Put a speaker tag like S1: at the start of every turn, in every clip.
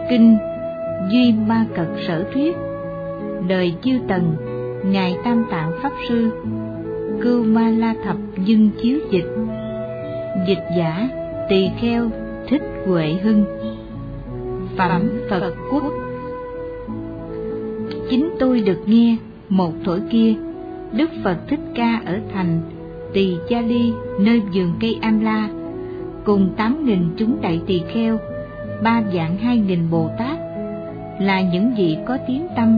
S1: Kinh Duy Ma Cật Sở Thuyết. Đời Chư Tần, Ngài Tam Tạng Pháp Sư. Cưu Ma La Thập Dưng chiếu dịch. Dịch giả Tỳ Kheo Thích Huệ Hưng. Phẩm Phật Quốc. Chính tôi được nghe một thuở kia, Đức Phật Thích Ca ở thành Tỳ Cha Ly, nơi vườn cây Am La, cùng 8.000 chúng đại tỳ kheo, 3.200.000 Bồ Tát, là những vị có tiếng tâm,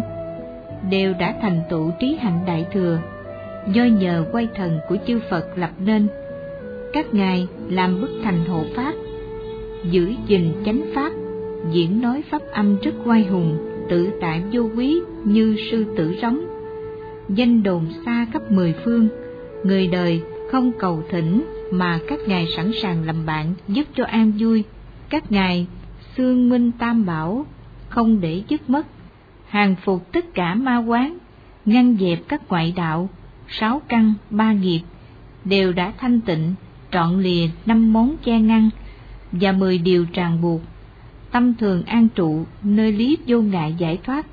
S1: đều đã thành tựu trí hạnh đại thừa, do nhờ quay thần của chư Phật lập nên. Các ngài làm bức thành hộ pháp, giữ gìn chánh pháp, diễn nói pháp âm rất oai hùng, tự tại vô quý như sư tử rống. Danh đồn xa khắp 10 phương, người đời không cầu thỉnh mà các ngài sẵn sàng làm bạn giúp cho an vui. Các ngài xương minh tam bảo, không để dứt mất, hàng phục tất cả ma quán, ngăn dẹp các ngoại đạo, 6 căn 3 nghiệp, đều đã thanh tịnh, trọn lìa 5 món che ngăn và 10 điều ràng buộc. Tâm thường an trụ nơi lý vô ngại giải thoát,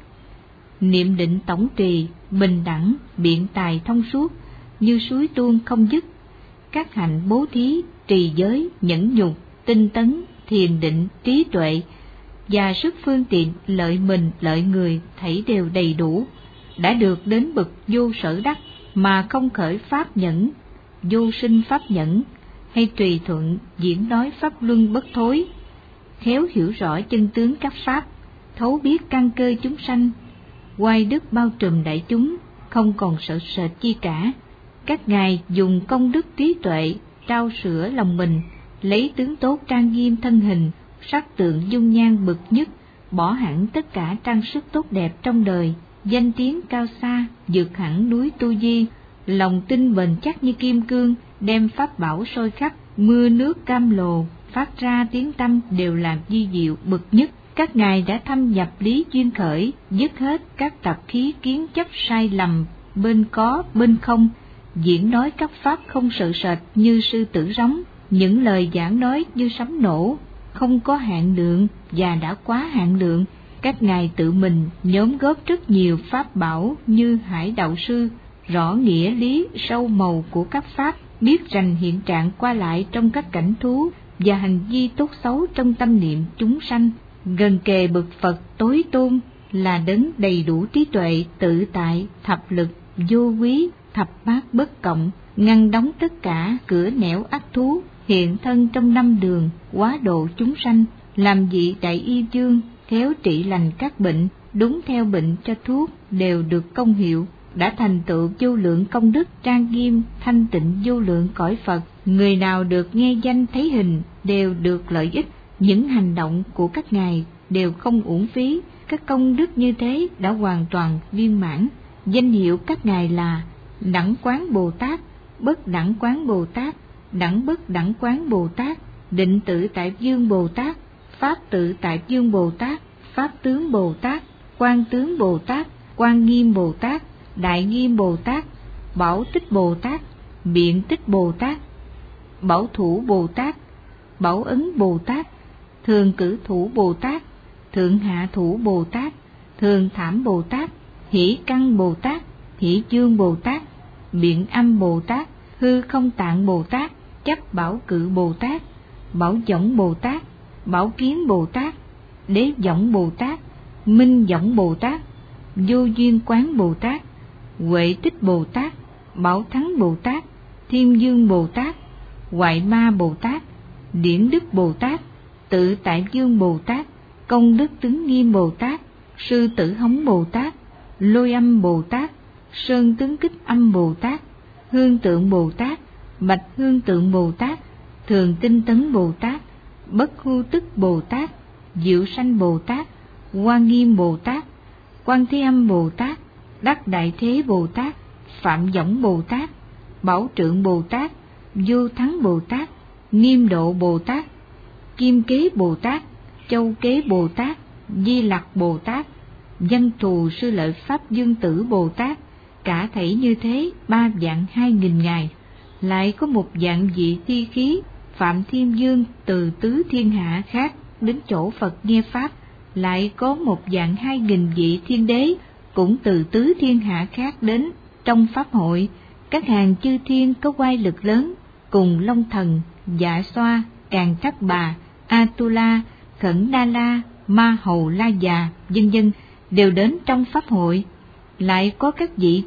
S1: niệm định tổng trì, bình đẳng, biện tài thông suốt, như suối tuôn không dứt. Các hạnh bố thí, trì giới, nhẫn nhục, tinh tấn, thiền định, trí tuệ và sức phương tiện lợi mình lợi người thảy đều đầy đủ, đã được đến bậc vô sở đắc mà không khởi pháp nhẫn, vô sinh pháp nhẫn, hay tùy thuận diễn nói pháp luân bất thối, khéo hiểu rõ chân tướng các pháp, thấu biết căn cơ chúng sanh, oai đức bao trùm đại chúng, không còn sợ sệt chi cả. Các ngài dùng công đức trí tuệ trao sửa lòng mình, lấy tướng tốt trang nghiêm thân hình, sắc tượng dung nhan bậc nhất, bỏ hẳn tất cả trang sức tốt đẹp trong đời, danh tiếng cao xa, vượt hẳn núi Tu Di, lòng tin bền chắc như kim cương, đem pháp bảo soi khắp, mưa nước cam lồ, phát ra tiếng tâm đều làm di diệu bậc nhất. Các ngài đã thâm nhập lý duyên khởi, dứt hết các tập khí kiến chấp sai lầm bên có bên không, diễn nói các pháp không sợ sệt như sư tử rống, những lời giảng nói như sấm nổ, không có hạn lượng và đã quá hạn lượng. Các ngài tự mình nhóm góp rất nhiều pháp bảo như hải đạo sư, rõ nghĩa lý sâu màu của các pháp, biết rành hiện trạng qua lại trong các cảnh thú và hành vi tốt xấu trong tâm niệm chúng sanh. Gần kề bậc Phật tối tôn là đấng đầy đủ trí tuệ, tự tại, thập lực, vô quý, thập bát bất cộng, ngăn đóng tất cả cửa nẻo ác thú, hiện thân trong 5 đường, hóa độ chúng sanh, làm vị đại y dương, khéo trị lành các bệnh, đúng theo bệnh cho thuốc đều được công hiệu, đã thành tựu vô lượng công đức, trang nghiêm thanh tịnh vô lượng cõi Phật. Người nào được nghe danh thấy hình đều được lợi ích. Những hành động của các ngài đều không uổng phí, các công đức như thế đã hoàn toàn viên mãn. Danh hiệu các ngài là Đẳng Quán Bồ Tát, Bất Đẳng Quán Bồ Tát, Đẳng Bất Đẳng Quán Bồ Tát, Định Tự Tại Dương Bồ Tát, Pháp Tự Tại Dương Bồ Tát, Pháp Tướng Bồ Tát, Quan Tướng Bồ Tát, Quan Nghiêm Bồ Tát, Đại Nghiêm Bồ Tát, Bảo Tích Bồ Tát, Biện Tích Bồ Tát, Bảo Thủ Bồ Tát, Bảo Ấn Bồ Tát, Thường Cử Thủ Bồ Tát, Thượng Hạ Thủ Bồ Tát, Thường Thảm Bồ Tát, Hỷ Căn Bồ Tát, Hỷ Dương Bồ Tát, Biện Âm Bồ Tát, Hư Không Tạng Bồ Tát, Chấp Bảo Cự Bồ Tát, Bảo Võng Bồ Tát, Bảo Kiến Bồ Tát, Đế Võng Bồ Tát, Minh Võng Bồ Tát, Vô Duyên Quán Bồ Tát, Huệ Tích Bồ Tát, Bảo Thắng Bồ Tát, Thiên Dương Bồ Tát, Hoại Ma Bồ Tát, Điển Đức Bồ Tát, Tự Tại Dương Bồ Tát, Công Đức Tướng Nghiêm Bồ Tát, Sư Tử Hống Bồ Tát, Lôi Âm Bồ Tát, Sơn Tướng Kích Âm Bồ Tát, Hương Tượng Bồ Tát, Bạch Hương Tượng Bồ Tát, Thường Tinh Tấn Bồ Tát, Bất Hưu Tức Bồ Tát, Diệu Sanh Bồ Tát, Hoa Nghiêm Bồ Tát, Quan Thế Âm Bồ Tát, Đắc Đại Thế Bồ Tát, Phạm Võng Bồ Tát, Bảo Trượng Bồ Tát, Vô Thắng Bồ Tát, Nghiêm Độ Bồ Tát, Kim Kế Bồ Tát, Châu Kế Bồ Tát, Di Lặc Bồ Tát, Văn Thù Sư Lợi Pháp Dương Tử Bồ Tát. Cả thảy như thế 3.200.000 ngài. Lại có một dạng vị thi khí Phạm Thiên Dương từ tứ thiên hạ khác đến chỗ Phật nghe pháp, lại có 1.200.000 vị thiên đế cũng từ tứ thiên hạ khác đến trong pháp hội. Các hàng chư thiên có oai lực lớn, cùng Long Thần, Dạ Xoa, Càn Thắt Bà, Atula, Khẩn Đa La, Ma Hầu La Già, vân vân đều đến trong pháp hội. Lại có các vị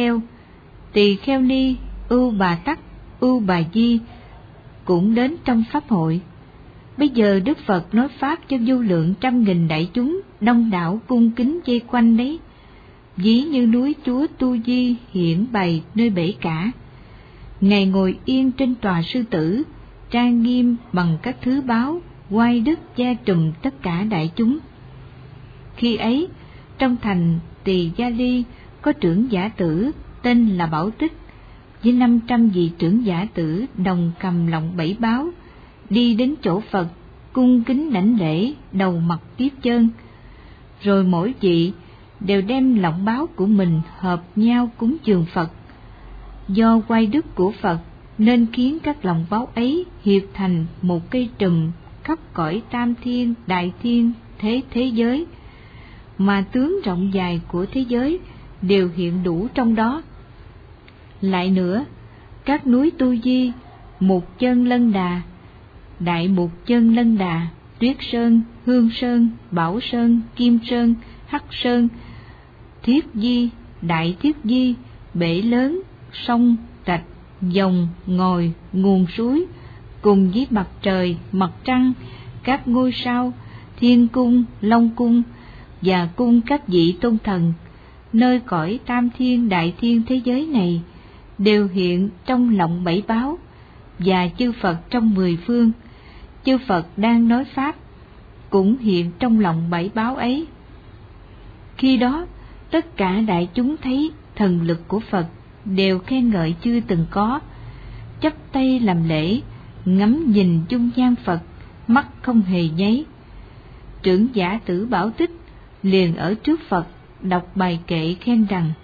S1: tỳ kheo ni, ưu bà tắc, ưu bà di cũng đến trong pháp hội. Bây giờ Đức Phật nói pháp cho vô lượng 100.000 đại chúng đông đảo cung kính vây quanh đấy, ví như núi Chúa Tu Di hiện bày nơi bể cả. Ngài ngồi yên trên tòa sư tử, trang nghiêm bằng các thứ báu, oai đức che trùm tất cả đại chúng. Khi ấy, trong thành Tỳ Gia Ly có trưởng giả tử tên là Bảo Tích, với 500 vị trưởng giả tử đồng cầm lọng 7 báo, đi đến chỗ Phật, cung kính đảnh lễ, đầu mặt tiếp chân. Rồi mỗi vị đều đem lọng báo của mình hợp nhau cúng dường Phật. Do oai đức của Phật nên khiến các lọng báo ấy hiệp thành một cây trùm khắp cõi tam thiên, đại thiên, thế giới, mà tướng rộng dài của thế giới đều hiện đủ trong đó. Lại nữa, các núi Tu Di, Mục Chân Lân Đà, Đại Mục Chân Lân Đà, Tuyết Sơn, Hương Sơn, Bảo Sơn, Kim Sơn, Hắc Sơn, Thiết Di, Đại Thiết Di, bể lớn, sông, rạch, dòng, ngòi, nguồn suối, cùng với mặt trời, mặt trăng, các ngôi sao, thiên cung, long cung và cung các vị tôn thần, nơi cõi tam thiên, đại thiên thế giới này đều hiện trong lọng 7 báo, và chư Phật trong 10 phương, chư Phật đang nói pháp cũng hiện trong lọng 7 báo ấy. Khi đó, tất cả đại chúng thấy thần lực của Phật đều khen ngợi chưa từng có, chắp tay làm lễ, ngắm nhìn dung nhan Phật, mắt không hề nháy. Trưởng giả tử Bảo Tích liền ở trước Phật đọc bài kệ khen rằng: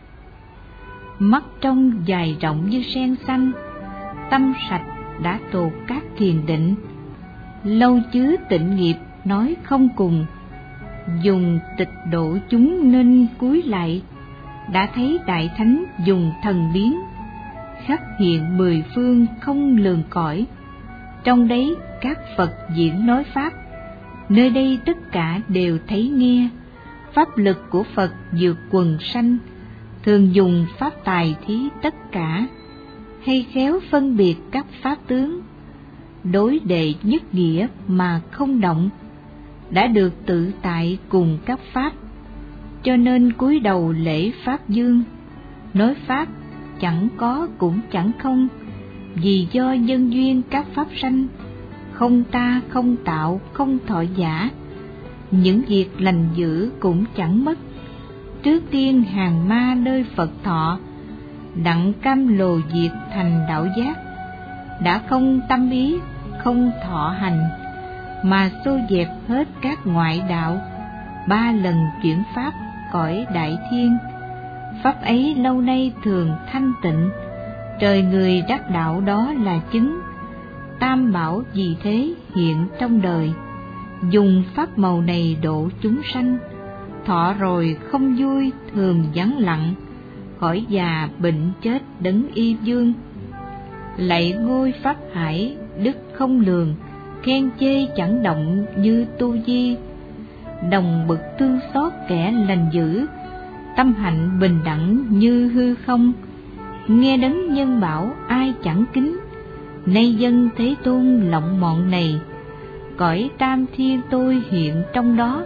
S1: mắt trong dài rộng như sen xanh, tâm sạch đã tột các thiền định, lâu chứa tịnh nghiệp nói không cùng, dùng tịch độ chúng nên cúi lại, đã thấy đại thánh dùng thần biến, khắc hiện 10 phương không lường cõi, trong đấy các Phật diễn nói pháp, nơi đây tất cả đều thấy nghe, pháp lực của Phật vượt quần sanh, thường dùng pháp tài thí tất cả, hay khéo phân biệt các pháp tướng, đối đệ nhất nghĩa mà không động, đã được tự tại cùng các pháp, cho nên cúi đầu lễ pháp dương, nói pháp chẳng có cũng chẳng không, vì do nhân duyên các pháp sanh, không ta không tạo không thọ giả, những việc lành dữ cũng chẳng mất. Trước tiên hàng ma nơi Phật thọ, đặng cam lồ diệt thành đạo giác, đã không tâm ý không thọ hành, mà xô dẹp hết các ngoại đạo, 3 lần chuyển pháp cõi đại thiên. Pháp ấy lâu nay thường thanh tịnh, trời người đắc đạo đó là chứng. Tam bảo vì thế hiện trong đời, dùng pháp màu này độ chúng sanh, thọ rồi không vui thường vắng lặng, khỏi già bệnh chết đấng y dương. Lạy ngôi pháp hải đức không lường, khen chê chẳng động như Tu Di, đồng bực thương xót kẻ lành dữ, tâm hạnh bình đẳng như hư không. Nghe đấng nhân bảo ai chẳng kính, nay dân Thế Tôn lộng mọn này, cõi tam thiên tôi hiện trong đó.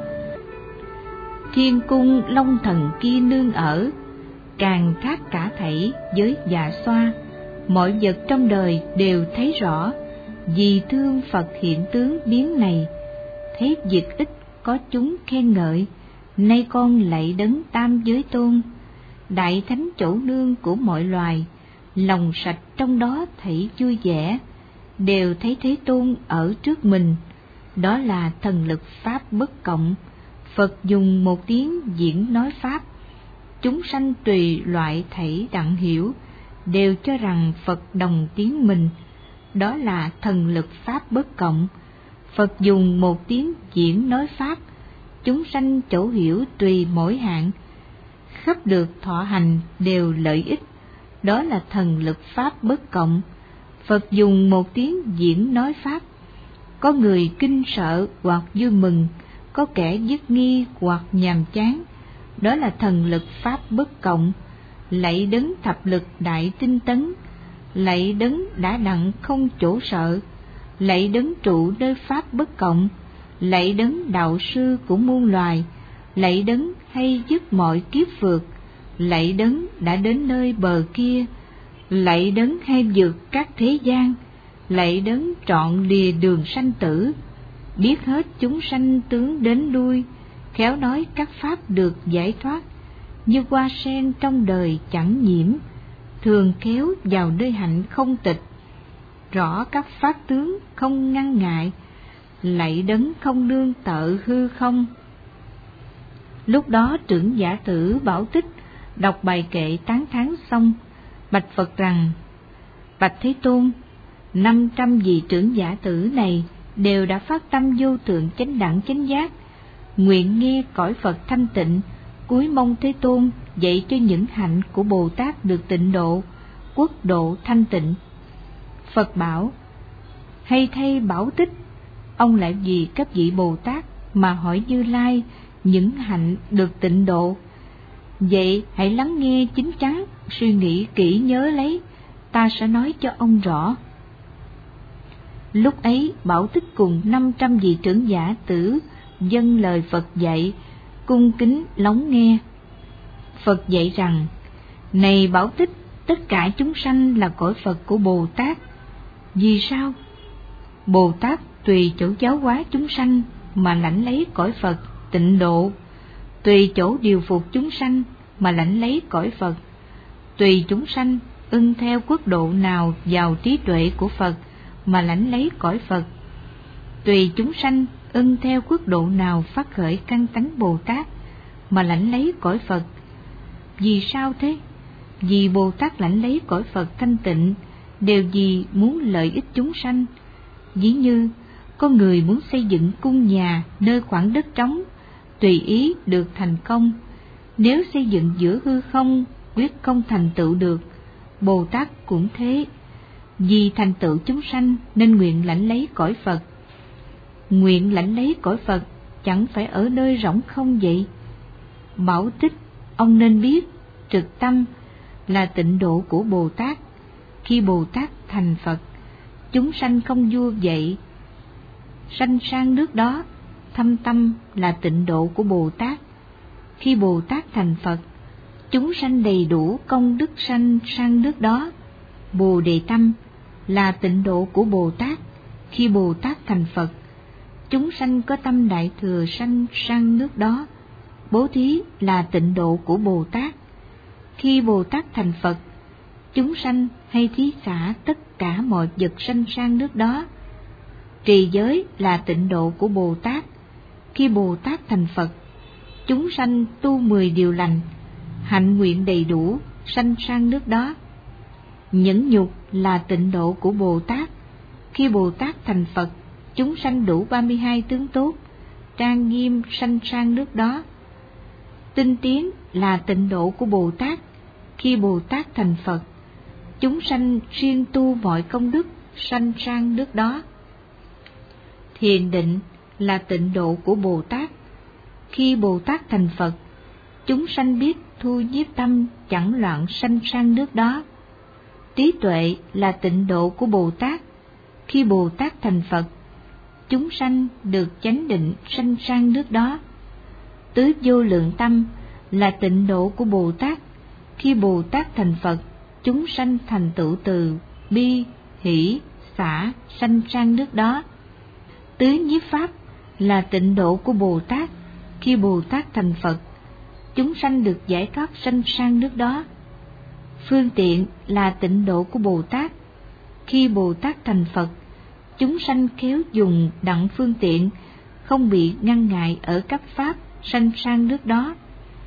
S1: Thiên cung long thần kia nương ở, càng thác cả thảy với Dạ Xoa, mọi vật trong đời đều thấy rõ, vì thương Phật hiện tướng biến này, thấy việc ích có chúng khen ngợi, nay con lạy đấng tam giới tôn, đại thánh chỗ nương của mọi loài, lòng sạch trong đó thảy vui vẻ, đều thấy Thế Tôn ở trước mình. Đó là thần lực pháp bất cộng, Phật dùng một tiếng diễn nói pháp, chúng sanh tùy loại thảy đặng hiểu, đều cho rằng Phật đồng tiếng mình. Đó là thần lực pháp bất cộng, Phật dùng một tiếng diễn nói pháp, chúng sanh chỗ hiểu tùy mỗi hạng, khắp được thọ hành đều lợi ích, đó là thần lực pháp bất cộng. Phật dùng một tiếng diễn nói pháp, có người kinh sợ hoặc vui mừng, có kẻ dứt nghi hoặc nhàm chán, đó là thần lực pháp bất cộng. Lạy đấng thập lực đại tinh tấn, lạy đấng đã đặng không chỗ sợ, lạy đấng trụ nơi pháp bất cộng, lạy đấng đạo sư của muôn loài, lạy đấng hay dứt mọi kiếp vượt, lạy đấng đã đến nơi bờ kia, lạy đấng hay vượt các thế gian, lạy đấng trọn lìa đường sanh tử, biết hết chúng sanh tướng đến lui, khéo nói các pháp được giải thoát, như hoa sen trong đời chẳng nhiễm, thường kéo vào nơi hạnh không tịch, rõ các pháp tướng không ngăn ngại, lạy đấng không nương tợ hư không. Lúc đó trưởng giả tử Bảo Tích đọc bài kệ tán thán xong, bạch Phật rằng: Bạch Thế Tôn, 500 vị trưởng giả tử này đều đã phát tâm vô thượng chánh đẳng chánh giác, nguyện nghe cõi Phật thanh tịnh, cúi mong Thế Tôn dạy cho những hạnh của Bồ Tát được tịnh độ, quốc độ thanh tịnh. Phật bảo: hay thay Bảo Tích, ông lại vì các vị Bồ Tát mà hỏi Như Lai những hạnh được tịnh độ. Vậy hãy lắng nghe chín chắn, suy nghĩ kỹ nhớ lấy, ta sẽ nói cho ông rõ. Lúc ấy Bảo Tích cùng 500 vị trưởng giả tử dâng lời Phật dạy, cung kính lắng nghe. Phật dạy rằng: Này Bảo Tích, tất cả chúng sanh là cõi Phật của Bồ Tát. Vì sao? Bồ Tát tùy chỗ giáo hóa chúng sanh mà lãnh lấy cõi Phật tịnh độ, tùy chỗ điều phục chúng sanh mà lãnh lấy cõi Phật, tùy chúng sanh ưng theo quốc độ nào vào trí tuệ của Phật mà lãnh lấy cõi Phật, tùy chúng sanh ưng theo quốc độ nào phát khởi căn tánh Bồ Tát mà lãnh lấy cõi Phật. Vì sao thế? Vì Bồ Tát lãnh lấy cõi Phật thanh tịnh đều vì muốn lợi ích chúng sanh. Ví như có người muốn xây dựng cung nhà nơi khoảng đất trống, tùy ý được thành công. Nếu xây dựng giữa hư không, quyết không thành tựu được. Bồ Tát cũng thế, vì thành tựu chúng sanh nên nguyện lãnh lấy cõi Phật. Nguyện lãnh lấy cõi Phật chẳng phải ở nơi rỗng không vậy. Bảo Tích, ông nên biết trực tâm là tịnh độ của Bồ Tát. Khi Bồ Tát thành Phật, chúng sanh không vua vậy, sanh sang nước đó. Thâm tâm là tịnh độ của Bồ Tát. Khi Bồ Tát thành Phật, chúng sanh đầy đủ công đức sanh sang nước đó. Bồ Đề tâm là tịnh độ của Bồ Tát. Khi Bồ Tát thành Phật, chúng sanh có tâm đại thừa sanh sang nước đó. Bố thí là tịnh độ của Bồ Tát. Khi Bồ Tát thành Phật, chúng sanh hay thí xả tất cả mọi vật sanh sang nước đó. Trì giới là tịnh độ của Bồ Tát. Khi Bồ Tát thành Phật, chúng sanh tu 10 điều lành, hạnh nguyện đầy đủ, sanh sang nước đó. Nhẫn nhục là tịnh độ của Bồ Tát. Khi Bồ Tát thành Phật, chúng sanh đủ 32 tướng tốt, trang nghiêm sanh sang nước đó. Tinh tiến là tịnh độ của Bồ Tát. Khi Bồ Tát thành Phật, chúng sanh siêng tu mọi công đức, sanh sang nước đó. Thiền định là tịnh độ của Bồ Tát. Khi Bồ Tát thành Phật, chúng sanh biết thu nhiếp tâm chẳng loạn sanh sang nước đó. Trí tuệ là tịnh độ của Bồ Tát. Khi Bồ Tát thành Phật, chúng sanh được chánh định sanh sang nước đó. Tứ vô lượng tâm là tịnh độ của Bồ Tát. Khi Bồ Tát thành Phật, chúng sanh thành tựu từ bi, hỷ, xả sanh sang nước đó. Tứ nhiếp pháp là tịnh độ của Bồ Tát. Khi Bồ Tát thành Phật, chúng sanh được giải thoát sanh sang nước đó. Phương tiện là tịnh độ của Bồ Tát. Khi Bồ Tát thành Phật, chúng sanh khéo dùng đặng phương tiện, không bị ngăn ngại ở các pháp sanh sang nước đó.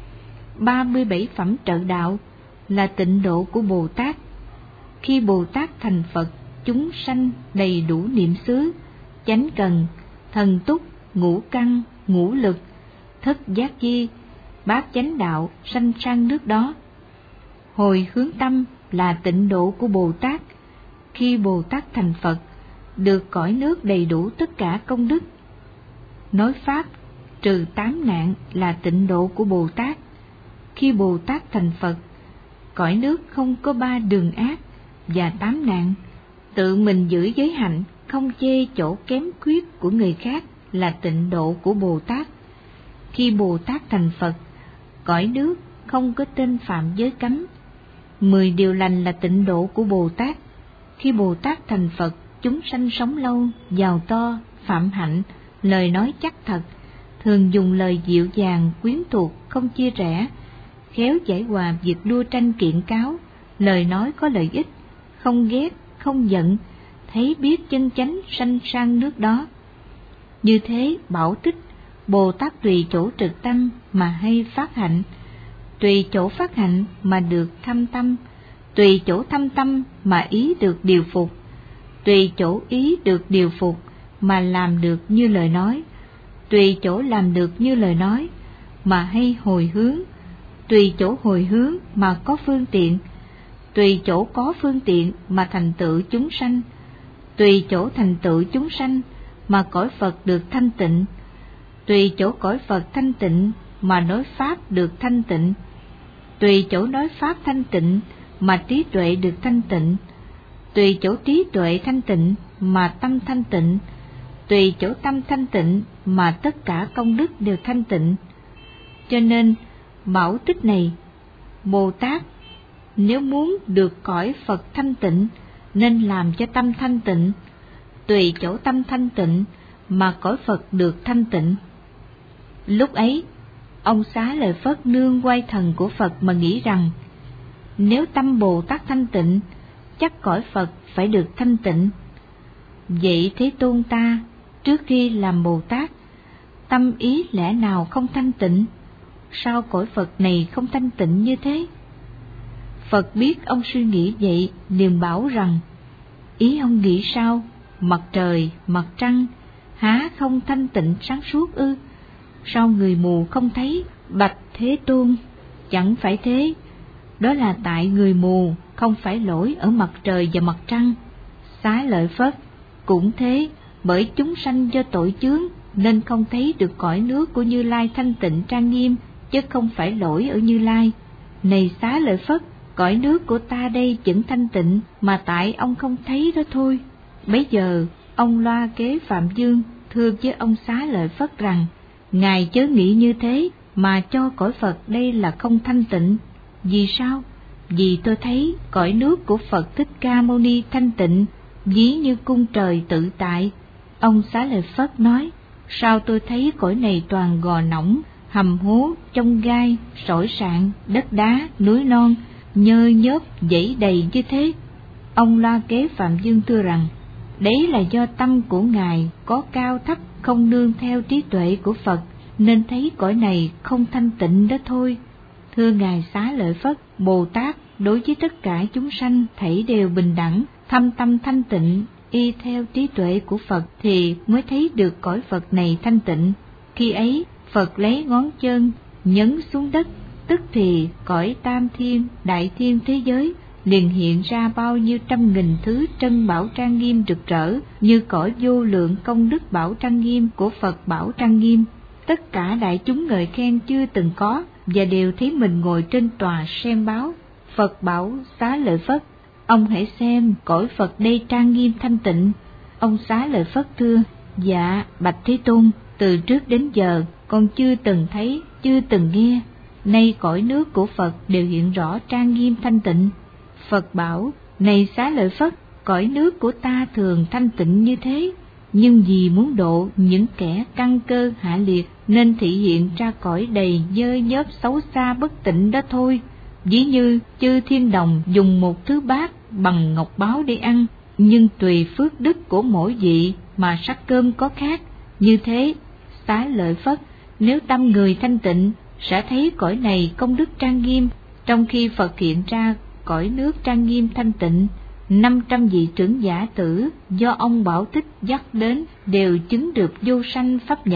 S1: 37 phẩm trợ đạo là tịnh độ của Bồ Tát. Khi Bồ Tát thành Phật, chúng sanh đầy đủ niệm xứ, chánh cần, thần túc, ngũ căn, ngũ lực, thất giác chi, bát chánh đạo sanh sang nước đó. Hồi hướng tâm là tịnh độ của Bồ Tát. Khi Bồ Tát thành Phật, được cõi nước đầy đủ tất cả công đức. Nói pháp trừ 8 nạn là tịnh độ của Bồ Tát. Khi Bồ Tát thành Phật, cõi nước không có 3 đường ác và 8 nạn. Tự mình giữ giới hạnh, không chê chỗ kém khuyết của người khác là tịnh độ của Bồ Tát. Khi Bồ Tát thành Phật, cõi nước không có tên phạm giới cấm. 10 điều lành là tịnh độ của Bồ Tát. Khi Bồ Tát thành Phật, chúng sanh sống lâu, giàu to, phạm hạnh, lời nói chắc thật, thường dùng lời dịu dàng, quyến thuộc, không chia rẽ, khéo giải hòa việc đua tranh kiện cáo, lời nói có lợi ích, không ghét, không giận, thấy biết chân chánh sanh sang nước đó. Như thế Bảo Tích, Bồ Tát tùy chỗ trực tâm mà hay phát hạnh, tùy chỗ phát hạnh mà được thâm tâm, tùy chỗ thâm tâm mà ý được điều phục, tùy chỗ ý được điều phục mà làm được như lời nói, tùy chỗ làm được như lời nói mà hay hồi hướng, tùy chỗ hồi hướng mà có phương tiện, tùy chỗ có phương tiện mà thành tựu chúng sanh, tùy chỗ thành tựu chúng sanh mà cõi Phật được thanh tịnh, tùy chỗ cõi Phật thanh tịnh mà nói pháp được thanh tịnh, tùy chỗ nói pháp thanh tịnh mà trí tuệ được thanh tịnh, tùy chỗ trí tuệ thanh tịnh mà tâm thanh tịnh, tùy chỗ tâm thanh tịnh mà tất cả công đức đều thanh tịnh. Cho nên Bảo Tích này, Bồ Tát nếu muốn được cõi Phật thanh tịnh nên làm cho tâm thanh tịnh, tùy chỗ tâm thanh tịnh mà cõi Phật được thanh tịnh. Lúc ấy, ông Xá Lợi Phất nương oai thần của Phật mà nghĩ rằng, nếu tâm Bồ Tát thanh tịnh, chắc cõi Phật phải được thanh tịnh. Vậy Thế Tôn ta, trước khi làm Bồ Tát, tâm ý lẽ nào không thanh tịnh? Sao cõi Phật này không thanh tịnh như thế? Phật biết ông suy nghĩ vậy, liền bảo rằng, ý ông nghĩ sao? Mặt trời, mặt trăng, há không thanh tịnh sáng suốt ư? Sao người mù không thấy? Bạch Thế Tôn, chẳng phải thế. Đó là tại người mù, không phải lỗi ở mặt trời và mặt trăng. Xá Lợi Phất, cũng thế, bởi chúng sanh do tội chướng nên không thấy được cõi nước của Như Lai thanh tịnh trang nghiêm, chứ không phải lỗi ở Như Lai. Này Xá Lợi Phất, cõi nước của ta đây chẳng thanh tịnh, mà tại ông không thấy đó thôi. Bấy giờ, ông Loa Kế Phạm Dương thưa với ông Xá Lợi Phất rằng, Ngài chớ nghĩ như thế mà cho cõi Phật đây là không thanh tịnh. Vì sao? Vì tôi thấy cõi nước của Phật Thích Ca Mâu Ni thanh tịnh, ví như cung trời tự tại. Ông Xá Lợi Phất nói, sao tôi thấy cõi này toàn gò nõng, hầm hố, chông gai, sỏi sạn, đất đá, núi non, nhơ nhớp, dãy đầy như thế? Ông Loa Kế Phạm Dương thưa rằng, đấy là do tâm của Ngài có cao thấp không nương theo trí tuệ của Phật, nên thấy cõi này không thanh tịnh đó thôi. Thưa Ngài Xá Lợi Phất, Bồ Tát đối với tất cả chúng sanh thảy đều bình đẳng, thâm tâm thanh tịnh, y theo trí tuệ của Phật thì mới thấy được cõi Phật này thanh tịnh. Khi ấy, Phật lấy ngón chân nhấn xuống đất, tức thì cõi tam thiên, đại thiên thế giới liền hiện ra bao nhiêu trăm nghìn thứ trân bảo trang nghiêm rực rỡ, như cõi vô lượng công đức bảo trang nghiêm của Phật bảo trang nghiêm. Tất cả đại chúng ngợi khen chưa từng có, và đều thấy mình ngồi trên tòa xem báo. Phật bảo Xá Lợi Phất, ông hãy xem cõi Phật đây trang nghiêm thanh tịnh. Ông Xá Lợi Phất thưa, dạ bạch Thế Tôn, từ trước đến giờ con chưa từng thấy, chưa từng nghe, nay cõi nước của Phật đều hiện rõ trang nghiêm thanh tịnh. Phật bảo, này Xá Lợi Phất, cõi nước của ta thường thanh tịnh như thế, nhưng vì muốn độ những kẻ căn cơ hạ liệt nên thị hiện ra cõi đầy dơ nhớp xấu xa bất tịnh đó thôi. Ví như chư thiên đồng dùng một thứ bát bằng ngọc báu để ăn, nhưng tùy phước đức của mỗi vị mà sắc cơm có khác. Như thế, Xá Lợi Phất, nếu tâm người thanh tịnh sẽ thấy cõi này công đức trang nghiêm, trong khi Phật hiện ra cõi nước trang nghiêm thanh tịnh. 500 vị trưởng giả tử do ông Bảo Tích dắt đến đều chứng được vô sanh pháp nhẫn,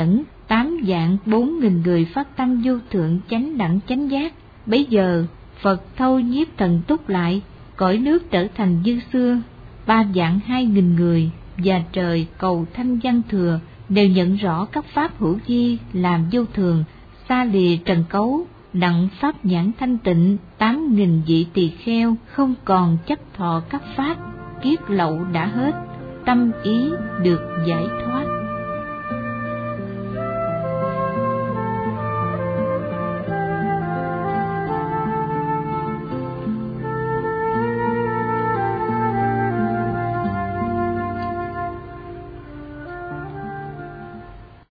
S1: 8.400.000 người phát tâm vô thượng chánh đẳng chánh giác. Bấy giờ Phật thôi nhiếp thần túc lại, cõi nước trở thành như xưa. 3.200.000 người và trời cầu thanh văn thừa đều nhận rõ các pháp hữu vi làm vô thường, xa lìa trần cấu, đặng pháp nhãn thanh tịnh. 8.000 vị tỳ kheo không còn chấp thọ các pháp, kiết lậu đã hết, tâm ý được giải thoát.